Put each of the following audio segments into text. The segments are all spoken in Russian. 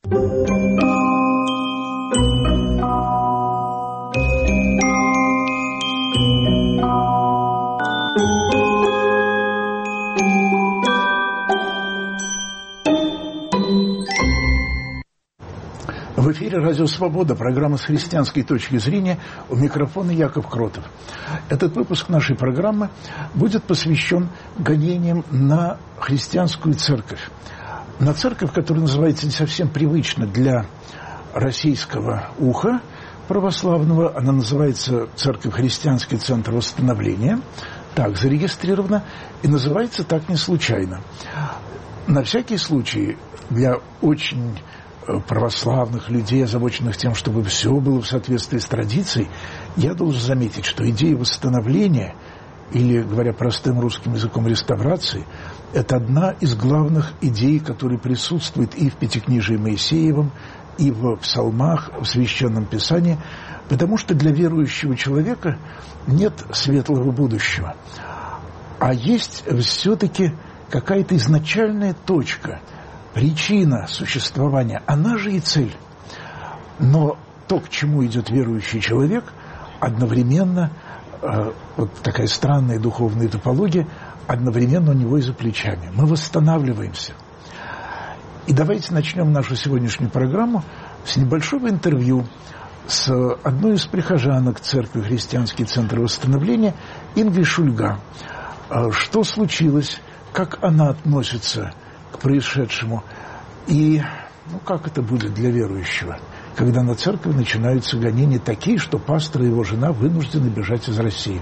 В эфире «Радио Свобода», программа «С христианской точки зрения», у микрофона Яков Кротов. Этот выпуск нашей программы будет посвящен гонениям на христианскую церковь. На церковь, которая называется не совсем привычно для российского уха православного. Она называется «Церковь Христианский Центр Восстановления». Так зарегистрирована и называется так не случайно. На всякий случай для очень православных людей, озабоченных тем, чтобы все было в соответствии с традицией, я должен заметить, что идея восстановления, или, говоря простым русским языком, реставрации, это одна из главных идей, которые присутствуют и в Пятикнижии Моисеевом, и в псалмах, в Священном Писании, потому что для верующего человека нет светлого будущего, а есть все-таки какая-то изначальная точка, причина существования, она же и цель. Но то, к чему идет верующий человек, одновременно, вот такая странная духовная топология, одновременно у него и за плечами. Мы восстанавливаемся. И давайте начнем нашу сегодняшнюю программу с небольшого интервью с одной из прихожанок Церкви Христианский Центр Восстановления Ингой Шульга. Что случилось, как она относится к происшедшему, и как это будет для верующего, когда на церковь начинаются гонения такие, что пастор и его жена вынуждены бежать из России.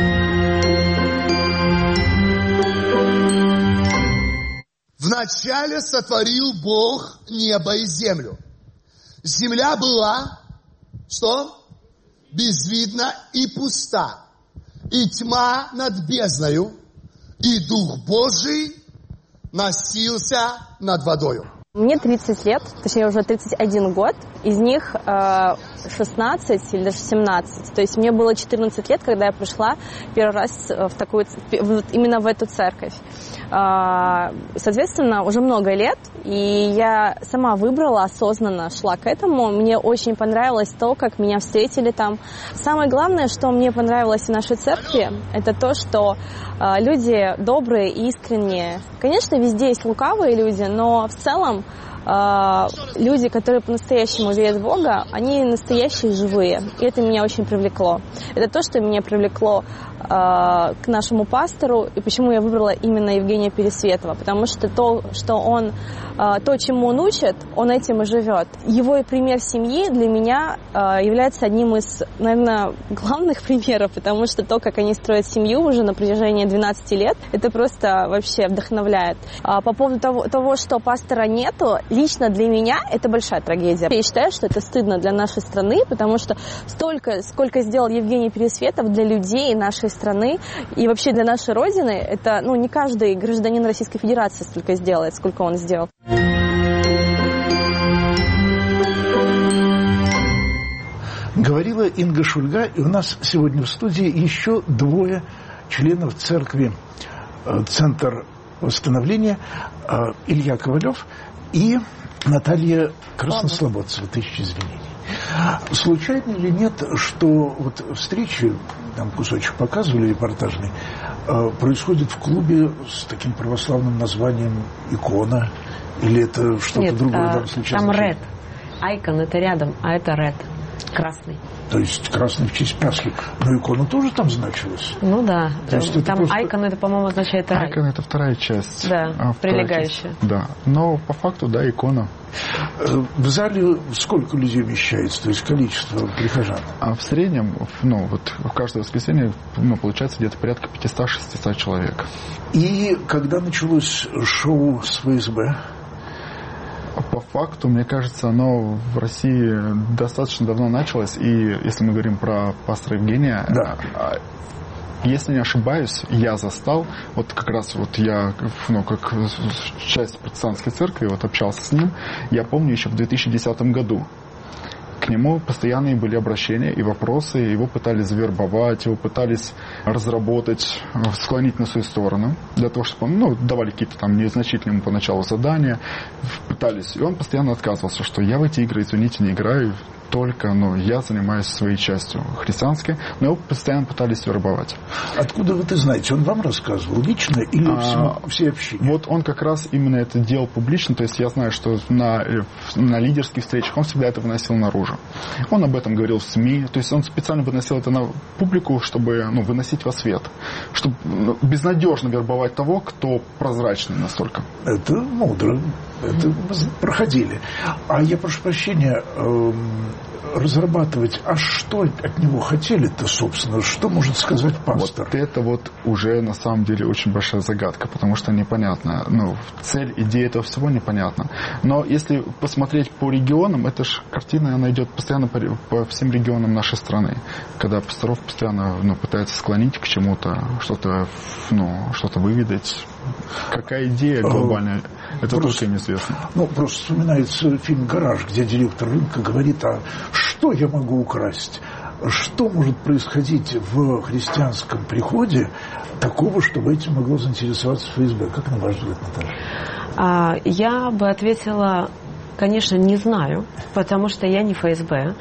Вначале сотворил Бог небо и землю. Земля была, что? Безвидна и пуста. И тьма над бездною, и Дух Божий носился над водою. Мне 30 лет, точнее уже 31 год, из них 16 или даже 17. То есть мне было 14 лет, когда я пришла первый раз именно в эту церковь. Соответственно, уже много лет, и я сама выбрала, осознанно шла к этому. Мне очень понравилось то, как меня встретили там. Самое главное, что мне понравилось в нашей церкви, это то, что люди добрые и искренние. Конечно, везде есть лукавые люди, но в целом люди, которые по-настоящему верят в Бога, они настоящие, живые. И это меня очень привлекло. Это то, что меня привлекло к нашему пастору, и почему я выбрала именно Евгения Пересветова. Потому что то, чему он учит, он этим и живет. Его пример семьи для меня является одним из, наверное, главных примеров, потому что то, как они строят семью уже на протяжении 12 лет, это просто вообще вдохновляет. По поводу того, что пастора нету, лично для меня это большая трагедия. Я считаю, что это стыдно для нашей страны, потому что сколько сделал Евгений Пересветов для людей нашей страны и вообще для нашей Родины, это не каждый гражданин Российской Федерации столько сделает, сколько он сделал. Говорила Инга Шульга, и у нас сегодня в студии еще двое членов церкви Центр Восстановления, Илья Ковалев и Наталья Краснослободцева, тысяча извинений. Случайно или нет, что вот встречи, там кусочек показывали репортажный, происходит в клубе с таким православным названием «Икона», или это что-то другое? Там Ред. Айкон это рядом, а это Ред. Красный. То есть красный в честь Пасхи. Но икона тоже там значилась? Ну да. Там просто... айкон это, по-моему, означает рай. Айкон это вторая часть. Да, прилегающая. Да. Но по факту, да, икона. В зале сколько людей вмещается, то есть количество прихожан? А в среднем, в каждое воскресенье, получается где-то порядка 500-600 человек. И когда началось шоу с ФСБ? По факту, мне кажется, оно в России достаточно давно началось. И если мы говорим про пастора Евгения, да. Если не ошибаюсь, я застал, как раз я, как часть протестантской церкви, общался с ним, я помню еще в 2010 году. к нему постоянные были обращения и вопросы, его пытались завербовать, его пытались разработать, склонить на свою сторону, для того, чтобы он, давали какие-то там незначительные ему поначалу задания, пытались, и он постоянно отказывался, что я в эти игры, извините, не играю, только, я занимаюсь своей частью христианской, но его постоянно пытались вербовать. Откуда вы это знаете? Он вам рассказывал лично или все общине? Вот он как раз именно это делал публично, то есть я знаю, что на лидерских встречах он всегда это выносил наружу. Он об этом говорил в СМИ, то есть он специально выносил это на публику, чтобы выносить во свет, чтобы безнадежно вербовать того, кто прозрачный настолько. Это мудро, это проходили. А я прошу прощения, разрабатывать, а что от него хотели-то, собственно, что может сказать пастор? Вот это уже на самом деле очень большая загадка, потому что непонятно, цель, идея этого всего непонятна. Но если посмотреть по регионам, эта же картина, она идет постоянно по всем регионам нашей страны, когда пасторов постоянно пытаются склонить к чему-то, что-то выведать. Какая идея глобальная, это только им известно. Просто вспоминается фильм «Гараж», где директор рынка говорит, а что я могу украсть? Что может происходить в христианском приходе такого, чтобы этим могло заинтересоваться ФСБ? Как на ваш взгляд, Наталья? Я бы ответила... Конечно, не знаю, потому что я не ФСБ.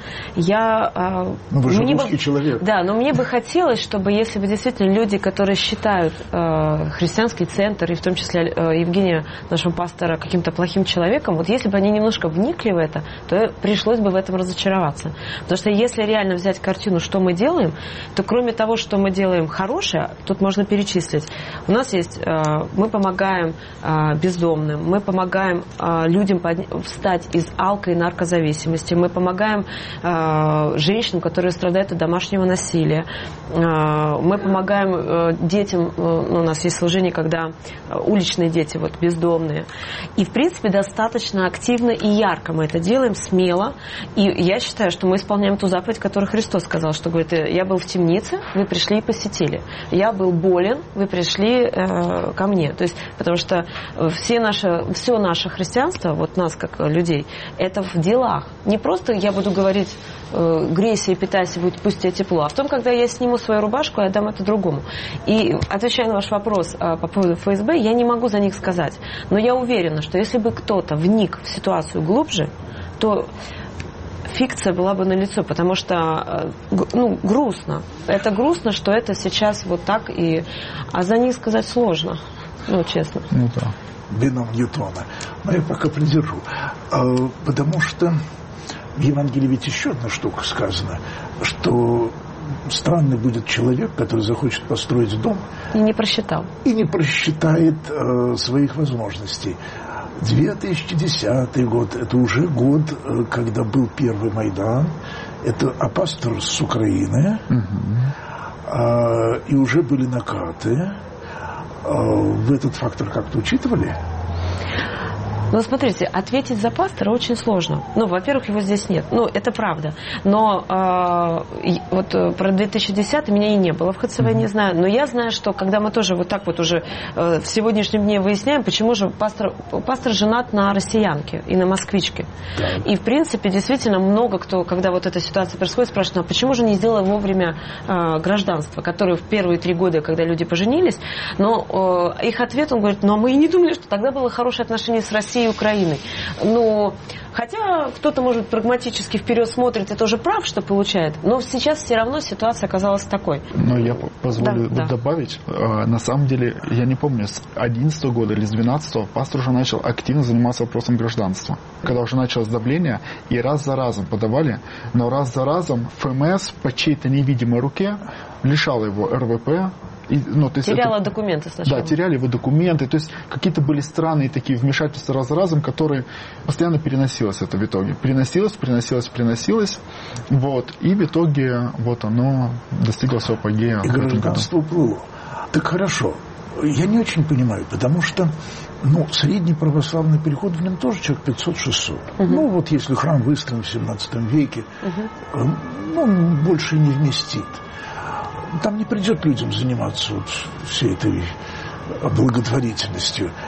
Вы же русский человек. Да, но мне бы хотелось, чтобы, если бы действительно люди, которые считают христианский центр, и в том числе Евгения, нашего пастора, каким-то плохим человеком, вот если бы они немножко вникли в это, то пришлось бы в этом разочароваться. Потому что если реально взять картину, что мы делаем, то кроме того, что мы делаем хорошее, тут можно перечислить. У нас есть, мы помогаем бездомным, мы помогаем людям встать из алко- и наркозависимости. Мы помогаем женщинам, которые страдают от домашнего насилия. Мы помогаем детям, у нас есть служение, когда уличные дети, бездомные. И, в принципе, достаточно активно и ярко мы это делаем, смело. И я считаю, что мы исполняем ту заповедь, которую Христос сказал, что, говорит, я был в темнице, вы пришли и посетили. Я был болен, вы пришли ко мне. То есть, потому что все наше христианство, нас как людей, это в делах. Не просто я буду говорить, грейся и питайся, пусть тебе тепло, а в том, когда я сниму свою рубашку, я дам это другому. И отвечая на ваш вопрос по поводу ФСБ, я не могу за них сказать. Но я уверена, что если бы кто-то вник в ситуацию глубже, то фикция была бы налицо, потому что грустно. Это грустно, что это сейчас вот так, а за них сказать сложно, честно. Да. Бином Ньютона. Но я пока придержу. Потому что в Евангелии ведь еще одна штука сказана, что странный будет человек, который захочет построить дом и не просчитал. И не просчитает своих возможностей. 2010 год, это уже год, когда был первый Майдан. Это пастор с Украины. И уже были накаты. Вы этот фактор как-то учитывали? Смотрите, ответить за пастора очень сложно. Во-первых, его здесь нет. Это правда. Но про 2010 меня и не было в ХЦВ, не знаю. Но я знаю, что когда мы тоже уже в сегодняшнем дне выясняем, почему же пастор женат на россиянке и на москвичке. Да. И, в принципе, действительно много кто, когда эта ситуация происходит, спрашивает, а почему же не сделала вовремя гражданство, которое в первые 3 года, когда люди поженились, но их ответ, он говорит, мы и не думали, что тогда было хорошее отношение с Россией и Украиной. Хотя кто-то, может быть, прагматически вперед смотрит и тоже прав, что получает, но сейчас все равно ситуация оказалась такой. Но я позволю добавить, на самом деле, я не помню, с 2011 года или с 2012 пастор уже начал активно заниматься вопросом гражданства. Когда уже началось давление, и раз за разом подавали, но раз за разом ФМС по чьей-то невидимой руке лишала его РВП. Теряла документы сначала. Да, теряли его документы. То есть какие-то были странные такие вмешательства раз за разом, которые постоянно переносилось это в итоге. Переносилось. И в итоге оно достигло своего апогея. И гражданство уплыло. Так хорошо. Я не очень понимаю, потому что средний православный переход, в нем тоже человек 500-600. Если храм выстроен в 17 веке, больше не вместит. Там не придет людям заниматься всей этой благотворительностью,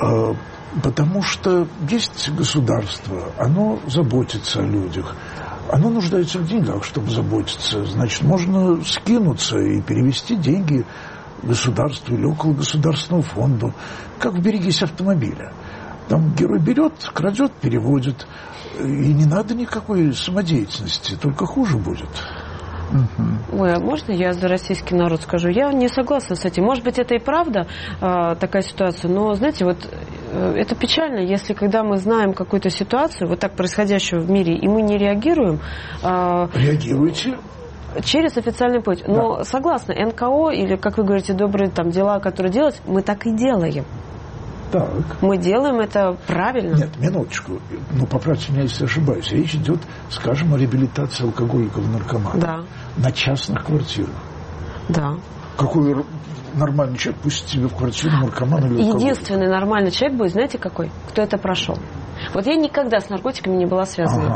потому что есть государство, оно заботится о людях, оно нуждается в деньгах, чтобы заботиться. Значит, можно скинуться и перевести деньги государству или около государственного фонда, как в «Берегись автомобиля». Там герой берет, крадет, переводит. И не надо никакой самодеятельности, только хуже будет. Ой, а можно я за российский народ скажу? Я не согласна с этим. Может быть, это и правда такая ситуация, но, знаете, вот это печально, если когда мы знаем какую-то ситуацию, вот так происходящую в мире, и мы не реагируем. Реагируйте. Через официальный путь. Но да. Согласна, НКО или, как вы говорите, добрые там дела, которые делать, мы так и делаем. Так. Мы делаем это правильно. Нет, минуточку. Ну, поправьте меня, если ошибаюсь. Речь идет, скажем, о реабилитации алкоголиков, наркоманов. Да. На частных квартирах. Да. Какой нормальный человек пустит тебе в квартиру наркомана или алкоголика? Единственный нормальный человек будет, знаете, какой? Кто это прошел. Вот я никогда с наркотиками не была связана.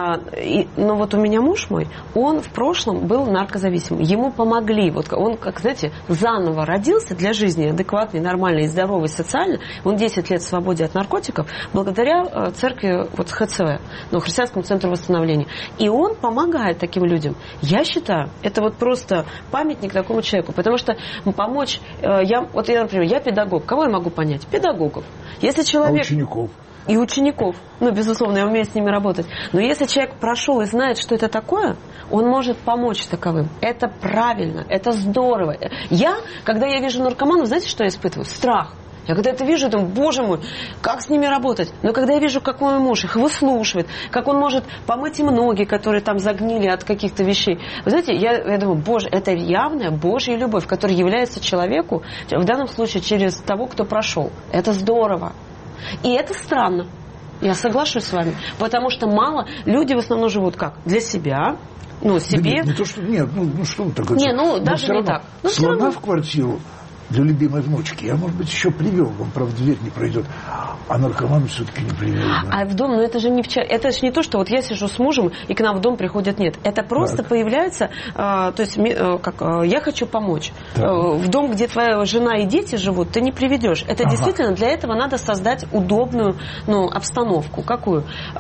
Но вот у меня муж мой, он в прошлом был наркозависимым. Ему помогли. Вот он, как, знаете, заново родился для жизни, адекватный, нормальный, здоровый, социально. Он 10 лет в свободе от наркотиков благодаря церкви вот, ХЦВ, ну, Христианскому центру восстановления. И он помогает таким людям. Я считаю, это вот просто памятник такому человеку. Потому что помочь... например, я педагог. Кого я могу понять? Педагогов. Если человек... А учеников? И учеников. Ну, безусловно, я умею с ними работать. Но если человек прошел и знает, что это такое, он может помочь таковым. Это правильно, это здорово. Когда я вижу наркоманов, знаете, что я испытываю? Страх. Я когда это вижу, думаю, боже мой, как с ними работать? Но когда я вижу, как мой муж их выслушивает, как он может помыть им ноги, которые там загнили от каких-то вещей. Вы знаете, я думаю, боже, это явная Божья любовь, которая является человеку, в данном случае через того, кто прошел. Это здорово. И это странно. Я соглашусь с вами. Потому что люди в основном живут как? Для себя. Ну, себе. Да нет, не то, что... Нет, что вы так говорите? Даже не так. Слона в квартиру для любимой внучки я, может быть, еще привел. Он, правда, дверь не пройдет. А наркоман все-таки не привел. Да. А в дом, это же не то, что вот я сижу с мужем, и к нам в дом приходят. Нет. Это просто появляется, то есть, я хочу помочь. В дом, где твоя жена и дети живут, ты не приведешь. Это действительно, для этого надо создать удобную обстановку. Какую?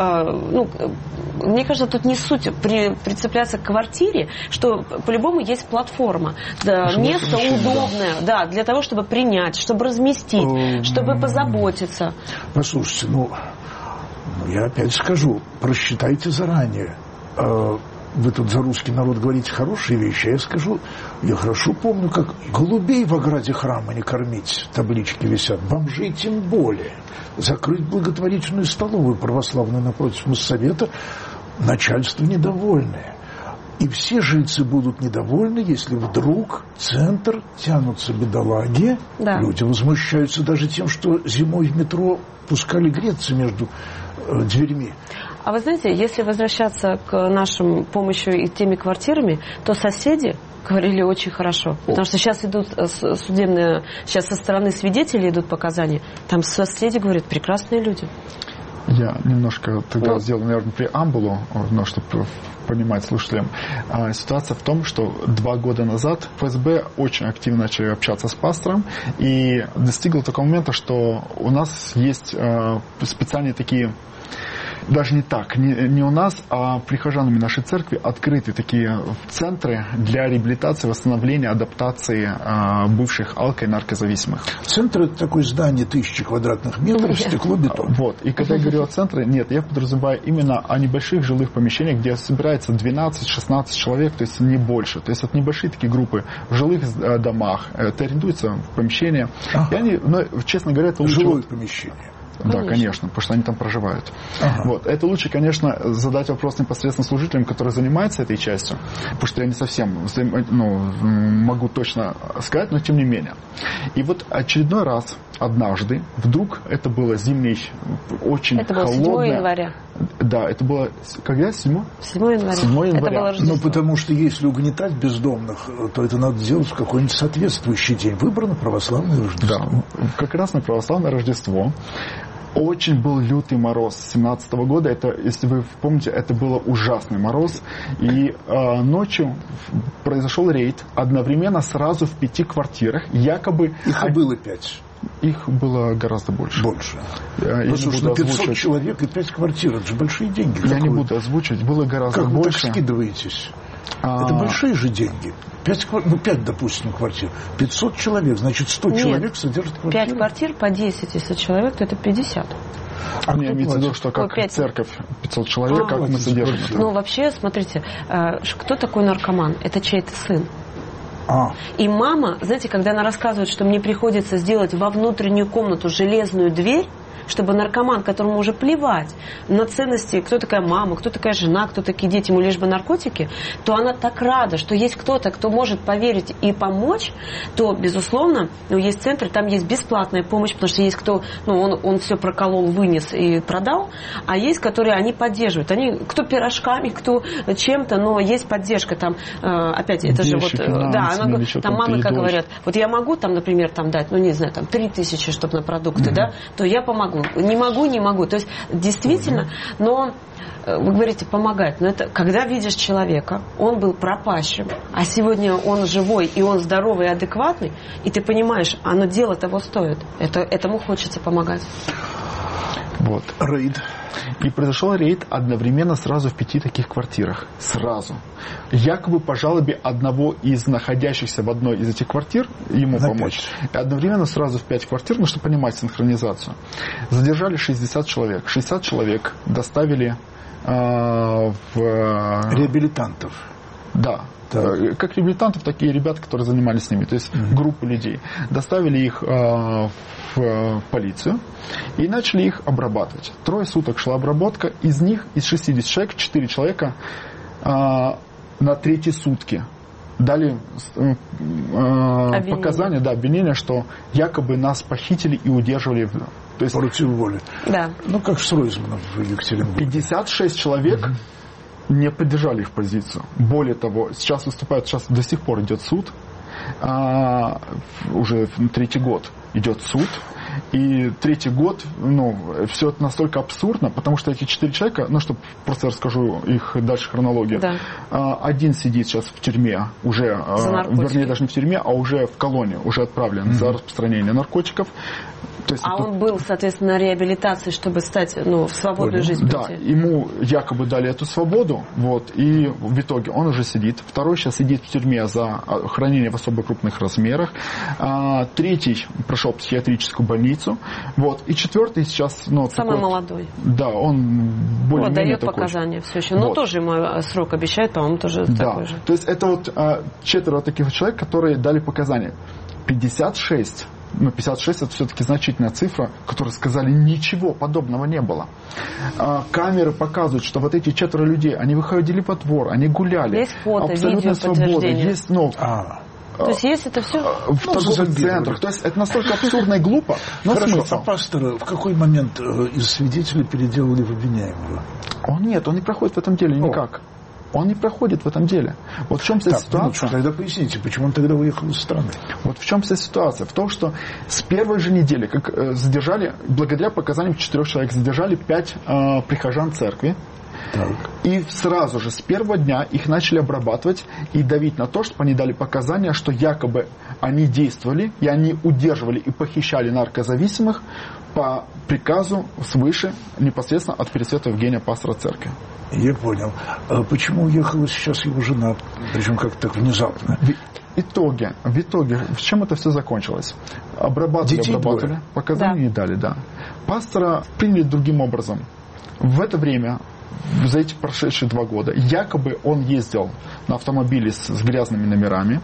Мне кажется, тут не суть прицепляться к квартире, что по-любому есть платформа. Место удобное, да, для того, чтобы принять, чтобы разместить, чтобы позаботиться. Послушайте, я опять скажу, просчитайте заранее. Вы тут за русский народ говорите хорошие вещи, а я скажу, я хорошо помню, как голубей в ограде храма не кормить, таблички висят, бомжей тем более. Закрыть благотворительную столовую православную напротив моссовета, начальство недовольное. И все жильцы будут недовольны, если вдруг в центр тянутся бедолаги. Да. Люди возмущаются даже тем, что зимой в метро пускали греться между дверьми. А вы знаете, если возвращаться к нашим помощью и теми квартирами, то соседи говорили очень хорошо. Потому что сейчас идут судебные, сейчас со стороны свидетелей идут показания. Там соседи говорят, прекрасные люди. Я немножко тогда сделал, наверное, преамбулу, чтобы понимать слушателям. Ситуация в том, что 2 года назад ФСБ очень активно начали общаться с пастором и достигло такого момента, что у нас есть специальные такие... Даже не так, не у нас, а прихожанами нашей церкви открыты такие центры для реабилитации, восстановления, адаптации бывших алко- и наркозависимых. Центр – это такое здание 1000 квадратных метров, стекло-бетон. Вот, и когда я говорю о центре, нет, я подразумеваю именно о небольших жилых помещениях, где собирается 12-16 человек, то есть не больше. То есть это небольшие такие группы в жилых домах, это арендуется в помещение. И они, честно говоря, это лучше... Жилое помещение. Да, конечно, потому что они там проживают. Вот. Это лучше, конечно, задать вопрос непосредственно служителям, которые занимаются этой частью, потому что я не совсем могу точно сказать, но тем не менее. И вот очередной раз, однажды, вдруг, это было зимний, очень холодное... Это было 7 января. Да, это было, когда? 7 января. 7 января. Потому что если угнетать бездомных, то это надо делать в какой-нибудь соответствующий день. Выбрано православное Рождество. Да, как раз на православное Рождество. Очень был лютый мороз 2017 года. Это, если вы помните, это был ужасный мороз. И ночью произошел рейд одновременно сразу в 5 квартирах. Якобы... Их было 5. Их было гораздо больше. Больше. Слушай, на 500 человек и 5 квартир, это же большие деньги. Я не буду озвучивать, было гораздо как больше. Как вы так скидываетесь? Это большие же деньги. 5, допустим, квартир. 500 человек, значит, 100 человек содержат квартиру. 5 квартир по 10, если человек, то это 50. Мне имеется в виду, что как церковь 500 человек, как мы содержим. Ну, вообще, смотрите, кто такой наркоман? Это чей-то сын. И мама, знаете, когда она рассказывает, что мне приходится сделать во внутреннюю комнату железную дверь, чтобы наркоман, которому уже плевать на ценности, кто такая мама, кто такая жена, кто такие дети, ему лишь бы наркотики, то она так рада, что есть кто-то, кто может поверить и помочь, то, безусловно, есть центры, там есть бесплатная помощь, потому что есть кто, он все проколол, вынес и продал, а есть, которые они поддерживают. Они, кто пирожками, кто чем-то, но есть поддержка. Там, опять, это же вот, да, там мамы, как говорят, вот я могу там, например, там дать, 3000, чтобы на продукты, да, то я помогу. Не могу. То есть, действительно, но вы говорите, помогать. Но это когда видишь человека, он был пропащим, а сегодня он живой, и он здоровый и адекватный, и ты понимаешь, оно дело того стоит. Этому хочется помогать. Вот. Рейд. И произошел рейд одновременно сразу в 5 таких квартирах. Сразу. Якобы по жалобе одного из находящихся в одной из этих квартир ему помочь. И одновременно сразу в 5 квартир, чтобы понимать синхронизацию. Задержали 60 человек. 60 человек доставили в... Реабилитантов. Да. Как реабилитантов, такие ребята, которые занимались с ними. То есть группы людей. Доставили их в полицию и начали их обрабатывать. 3 суток шла обработка. Из них, из 60 человек, 4 человека на 3-е сутки дали показания, обвинения, что якобы нас похитили и удерживали. То есть, против воли. Да. Как с Ройзманом в Екатеринбурге. 56 человек не поддержали их позицию. Более того, сейчас до сих пор идет суд. Уже 3-й год идет суд. И 3-й год, все это настолько абсурдно, потому что эти 4 человека, чтобы просто расскажу их дальше хронологию. Да. Один сидит сейчас в тюрьме, уже, вернее, даже не в тюрьме, а уже в колонии, уже отправлен за распространение наркотиков. То есть он был, соответственно, на реабилитации, чтобы стать в свободную жизнь. Да, ему якобы дали эту свободу, и в итоге он уже сидит. 2-й сейчас сидит в тюрьме за хранение в особо крупных размерах. 3-й прошел психиатрическую больницу. И 4-й сейчас... Самый молодой. Да, он более-менее дает такой. Показания все еще. Но тоже ему срок обещают, по-моему, тоже такой же. То есть это 4 таких человек, которые дали показания. 56. 56 это все-таки значительная цифра, которые сказали, ничего подобного не было. Камеры показывают, что эти 4 людей, они выходили во двор, они гуляли. Есть фото, абсолютно видео, подтверждение. Есть, то есть есть это все в торговых центрах. То есть это настолько абсурдно и глупо. Хорошо, а пастора в какой момент из свидетелей переделали в обвиняемого? Он не проходит в этом деле никак. Он не проходит в этом деле. В чем вся ситуация? Тогда поясните, почему он тогда уехал из страны? В чем вся ситуация? В том, что с первой же недели, как задержали, благодаря показаниям 4 человек, задержали 5 прихожан церкви. Так. И сразу же с первого дня их начали обрабатывать и давить на то, чтобы они дали показания, что якобы они действовали, и они удерживали и похищали наркозависимых по приказу свыше, непосредственно от Пересвятого Евгения, пастора церкви. Я понял. А почему уехала сейчас его жена, причем как-то так внезапно? В итоге, в чем это все закончилось? Обрабатывали, показания не дали, да. Пастора приняли другим образом. В это время, за эти прошедшие 2 года, якобы он ездил на автомобиле с грязными номерами,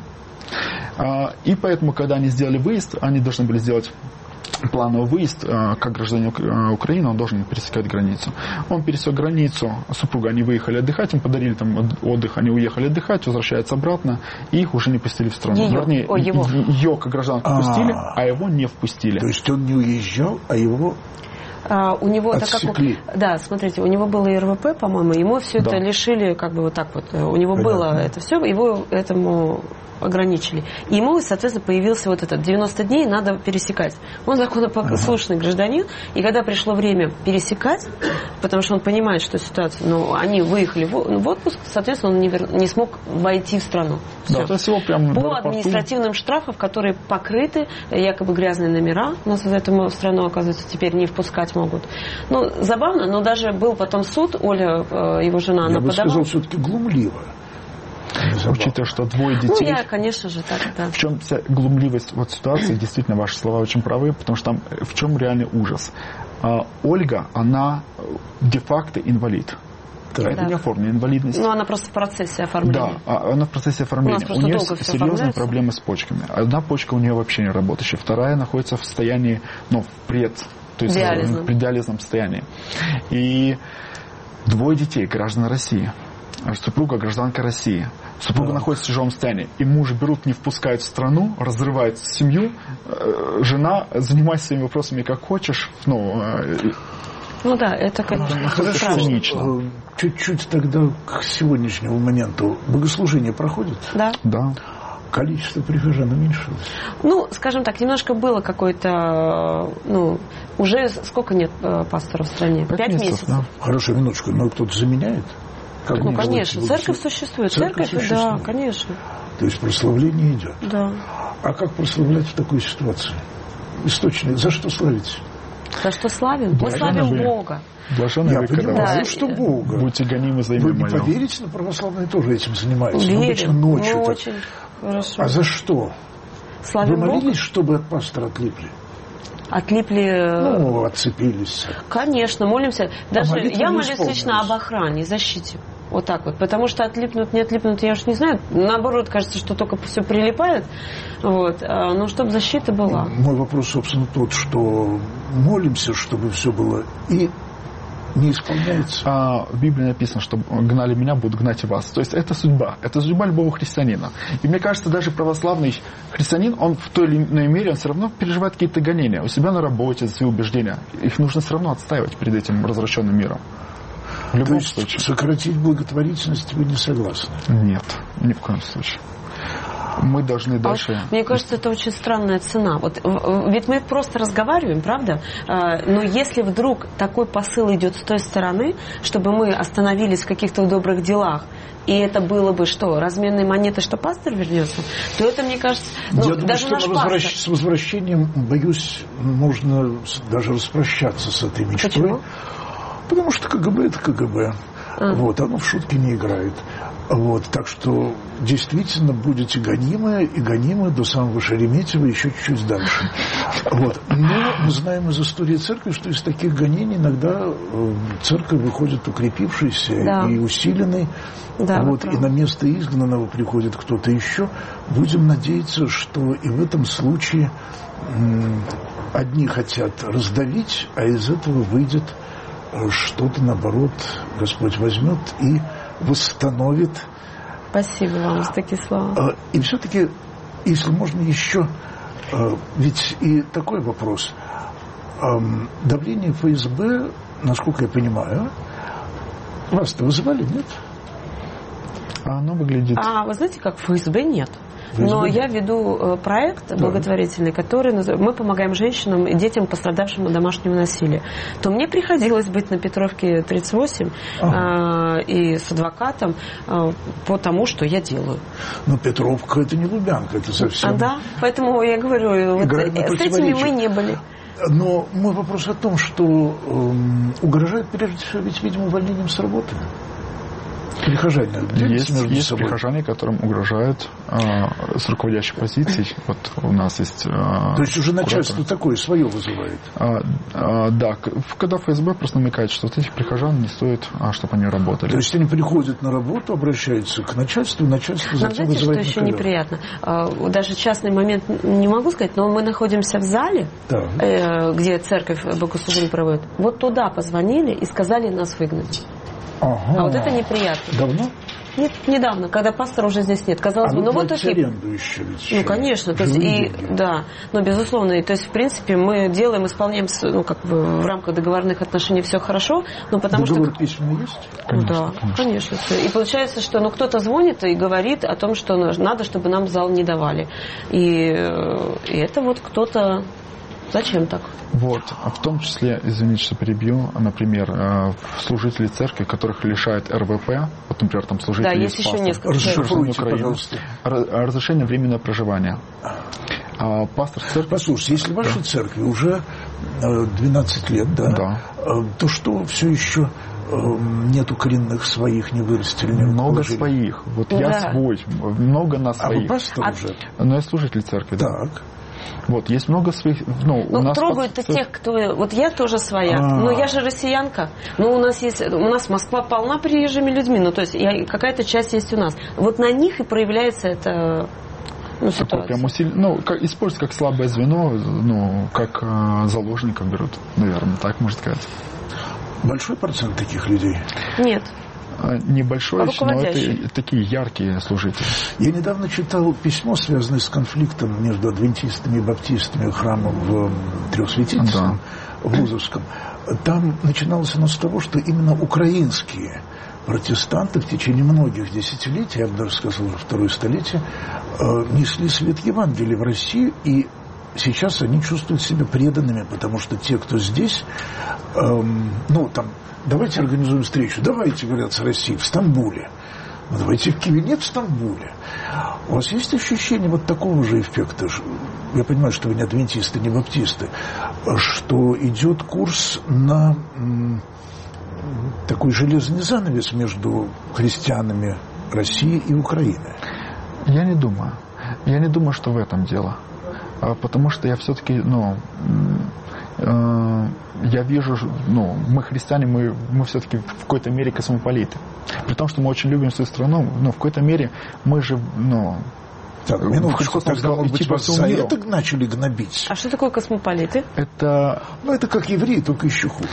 и поэтому, когда они сделали выезд, они должны были сделать плановый выезд, как гражданин Украины, он должен пересекать границу. Он пересек границу, супруга, они выехали отдыхать, им подарили там отдых, они уехали отдыхать, возвращаются обратно, и их уже не пустили в страну. Вернее, ее как гражданку пустили, а его не впустили. То есть он не уезжал, а его... у него... Отсекли. Да, смотрите, у него было ИРВП, по-моему, ему все это лишили, как бы вот так вот. У него было это все, его этому ограничили. И ему, соответственно, появился вот этот 90 дней, надо пересекать. Он законопослушный гражданин, и когда пришло время пересекать, потому что он понимает, что ситуация, ну, они выехали в отпуск, соответственно, он не смог войти в страну. Да, то есть его прямо по административным штрафам, которые покрыты, якобы грязные номера, нас в эту страну, оказывается, теперь не впускать могут. Ну, забавно, но даже был потом суд, Оля, его жена, она подавала. Я бы сказал, все-таки глумливо. Учитывая, что двое детей... Ну, я, конечно же, так, да. В чем вся глумливость вот ситуации, действительно, ваши слова очень правы, потому что там в чем реальный ужас. Ольга, она де-факто инвалид. Это не оформлена инвалидность. Ну, она просто в процессе оформления. Да, она в процессе оформления. У нее серьезные проблемы с почками. Одна почка у нее вообще не работающая, вторая находится в состоянии, ну, то есть в преддиализном состоянии. И двое детей, граждан России. Супруга гражданка России. Супруга находится в тяжелом состоянии. И мужа берут, не впускают в страну, разрывают семью. Жена, занимайся своими вопросами как хочешь. Ну да, это, конечно, хорошо. Чуть-чуть тогда к сегодняшнему моменту. Богослужение проходит? Да. Да. Количество прихожан уменьшилось? Ну, скажем так, немножко было какое-то, ну, уже сколько нет пасторов в стране? 5 месяцев. Да. Хорошо, минуточку, но кто-то заменяет? Ну, конечно, церковь существует. Церковь, да, конечно. То есть прославление идет. Да. А как прославлять в такой ситуации? Источник. За что славить? За что славим? Мы славим Бога. Блаженны вы, когда вас что Бога. Будете гонимы за имя Вы не мое. поверите, но православные тоже этим занимаются. Верим. Обычно ночью. Ну, очень хорошо. А за что? Славим Вы молились, Бога? чтобы от пастора отлипли? Отлипли... Ну, отцепились. Конечно, молимся. Даже я молюсь исполнилась. лично об охране и защите. Вот так вот. Потому что отлипнут, не отлипнут, я уж не знаю. Наоборот, кажется, что только все прилипает. Вот. Но чтобы защита была. Мой вопрос, собственно, тот, что молимся, чтобы все было, и не исполняется. В Библии написано, что гнали меня, будут гнать и вас. То есть это судьба. Это судьба любого христианина. И мне кажется, даже православный христианин, он в той или иной мере, он все равно переживает какие-то гонения. У себя на работе, за свои убеждения. Их нужно все равно отстаивать перед этим развращенным миром. В любом То есть случае. Сократить благотворительность вы не согласны? Нет, ни в коем случае. Мы должны дальше... Мне кажется, это очень странная цена. Вот, ведь мы просто разговариваем, правда? Но если вдруг такой посыл идет с той стороны, чтобы мы остановились в каких-то добрых делах, и это было бы что, разменные монеты, что пастор вернется, то это, мне кажется... Я думаю, даже что наш пастор... с возвращением, боюсь, можно даже распрощаться с этой мечтой. Почему? Потому что КГБ – это КГБ. Вот, оно в шутки не играет. Вот, так что действительно будете гонимы, и гонимы до самого Шереметьево еще чуть-чуть дальше. Вот. Но мы знаем из истории церкви, что из таких гонений иногда церковь выходит укрепившейся и усиленной. Да, вот, и на место изгнанного приходит кто-то еще. Будем надеяться, что и в этом случае одни хотят раздавить, а из этого выйдет что-то, наоборот, Господь возьмет и восстановит. Спасибо вам за такие слова. И все-таки, если можно еще, ведь и такой вопрос. Давление ФСБ, насколько я понимаю, вас-то вызывали, нет? Оно выглядит... Вы знаете, как ФСБ нет. Но я веду проект благотворительный, который мы помогаем женщинам и детям, пострадавшим от домашнего насилия. То мне приходилось быть на Петровке 38 и с адвокатом по тому, что я делаю. Но Петровка – это не Лубянка, это совсем... Да, поэтому я говорю, вот с этими мы не были. Но мой вопрос о том, что угрожает прежде всего, ведь, видимо, увольнением с работы. Прихожане делятся между собой. Прихожане, которым угрожают с руководящей позицией. Вот у нас есть... То есть уже начальство такое свое вызывает? Да. Когда ФСБ просто намекает, что вот этих прихожан не стоит, чтобы они работали. То есть они приходят на работу, обращаются к начальству, начальство затем знаете, вызывает что еще неприятно? Даже частный момент не могу сказать, но мы находимся в зале, где церковь богослужение проводит. Вот туда позвонили и сказали нас выгнать. А вот это неприятно. Давно? Нет, недавно, когда пастора уже здесь нет. Казалось бы, ну вот такие... аренду еще ведь. Ну, конечно, то есть, и, да, но безусловно, и, то есть, в принципе, мы делаем, исполняем, ну, как бы в рамках договорных отношений все хорошо, но потому договор что... письменный есть? Конечно, да, конечно. И получается, что, ну, кто-то звонит и говорит о том, что надо, чтобы нам зал не давали. И это вот кто-то... Зачем так? Вот. А в том числе, извините, что перебью, например, служители церкви, которых лишают РВП, вот, например, там служители... Да, есть еще несколько. Расшифруйте, пожалуйста. Разрешение временного проживания. Пастор церкви... Послушайте, если в вашей церкви уже 12 лет, да. То что все еще нету коренных своих, не вырастили? Много своих. Вот я свой. Много на своих. А вы пастор уже? Но я служитель церкви. Так. Вот, есть много своих... Ну, у нас трогают-то тех, кто... Вот я тоже своя. Но я же россиянка. Но у нас Москва полна приезжими людьми. Ну, то есть какая-то часть есть у нас. Вот на них и проявляется это... Такое прям используют как слабое звено, как заложников берут, наверное, так можно сказать. Большой процент таких людей? Нет. Небольшой, но это такие яркие служители. Я недавно читал письмо, связанное с конфликтом между адвентистами и баптистами храмом в Трехсвятительском, в Лузовском. Там начиналось оно с того, что именно украинские протестанты в течение многих десятилетий, я бы даже сказал, уже второе столетие, несли свет Евангелия в Россию, и сейчас они чувствуют себя преданными, потому что те, кто здесь, давайте организуем встречу, давайте, говорят, с Россией в Стамбуле, давайте в Киеве, нет, в Стамбуле. У вас есть ощущение вот такого же эффекта? Я понимаю, что вы не адвентисты, не баптисты, что идет курс на такой железный занавес между христианами России и Украины? Я не думаю. Я не думаю, что в этом дело. Потому что я все-таки, я вижу, мы христиане, мы все-таки в какой-то мере космополиты. При том, что мы очень любим свою страну, но в какой-то мере мы же, Так, минуточку, тогда, может быть, вас за это начали гнобить. А что такое космополиты? Это... это как евреи, только еще хуже.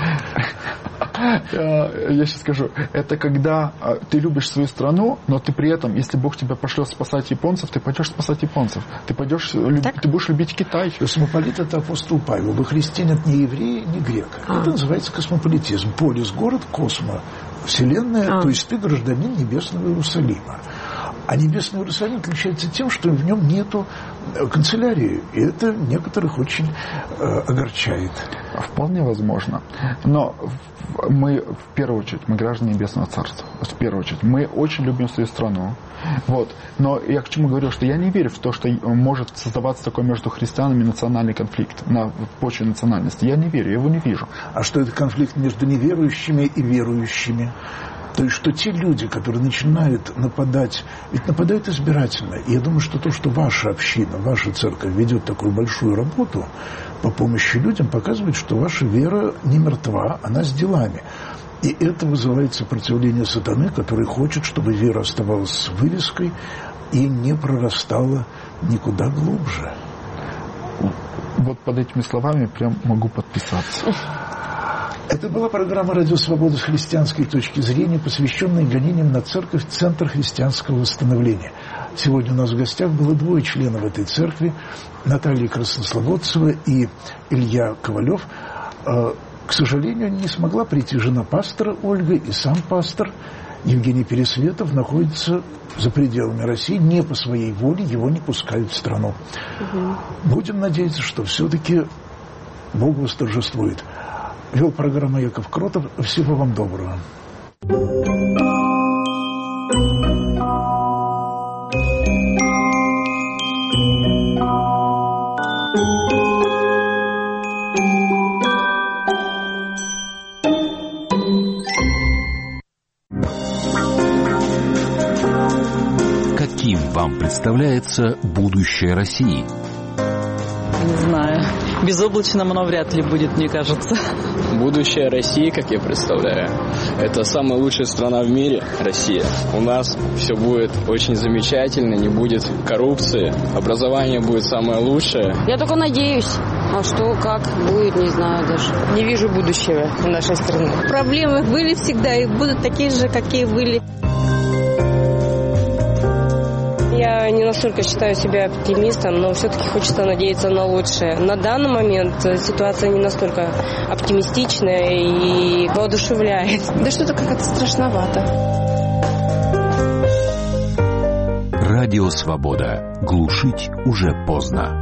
Я сейчас скажу. Это когда ты любишь свою страну, но ты при этом, если Бог тебя пошлет спасать японцев, ты пойдешь спасать японцев. Ты будешь любить Китай. Космополит — это апостол Павел. Вы христианин не еврея, не грека. Это называется космополитизм. Полис — город, космо — вселенная, то есть ты гражданин небесного Иерусалима. А небесный Иерусалим отличается тем, что в нем нету канцелярии. И это некоторых очень огорчает. Вполне возможно. Но мы, в первую очередь, мы граждане Небесного Царства. В первую очередь. Мы очень любим свою страну. Вот. Но я к чему говорю, что я не верю в то, что может создаваться такой между христианами национальный конфликт на почве национальности. Я не верю, я его не вижу. А что это конфликт между неверующими и верующими? То есть, что те люди, которые начинают нападать, ведь нападают избирательно. И я думаю, что то, что ваша община, ваша церковь ведет такую большую работу по помощи людям, показывает, что ваша вера не мертва, она с делами. И это вызывает сопротивление сатаны, который хочет, чтобы вера оставалась вывеской и не прорастала никуда глубже. Вот под этими словами прям могу подписаться. Это была программа «Радио Свобода» с христианской точки зрения, посвященная гонениям на церковь «Центр христианского восстановления». Сегодня у нас в гостях было 2 членов этой церкви, Наталья Краснослободцева и Илья Ковалев. К сожалению, не смогла прийти жена пастора Ольга, и сам пастор Евгений Пересветов находится за пределами России, не по своей воле, его не пускают в страну. Будем надеяться, что все-таки Бог восторжествует. Вел программу Яков Кротов. Всего вам доброго. Каким вам представляется будущее России? Не знаю. Безоблачным оно вряд ли будет, мне кажется. Будущее России, как я представляю, это самая лучшая страна в мире, Россия. У нас все будет очень замечательно, не будет коррупции, образование будет самое лучшее. Я только надеюсь. А что, как будет, не знаю даже. Не вижу будущего в нашей стране. Проблемы были всегда и будут такие же, какие были. Я не настолько считаю себя оптимистом, но все-таки хочется надеяться на лучшее. На данный момент ситуация не настолько оптимистичная и воодушевляет. Да что-то как-то страшновато. Радио «Свобода». Глушить уже поздно.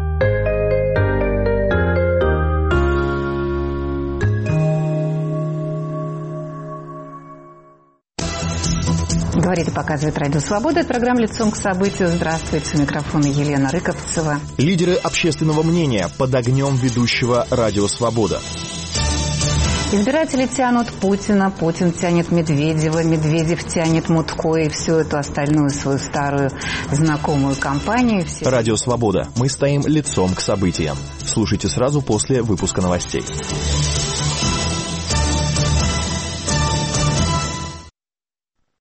Говорит и показывает Радио Свобода. Это программа «Лицом к событию». Здравствуйте. У микрофона Елена Рыковцева. Лидеры общественного мнения под огнем ведущего Радио Свобода. Избиратели тянут Путина, Путин тянет Медведева, Медведев тянет Мутко и всю эту остальную свою старую знакомую компанию. Радио Свобода. Мы стоим лицом к событиям. Слушайте сразу после выпуска новостей.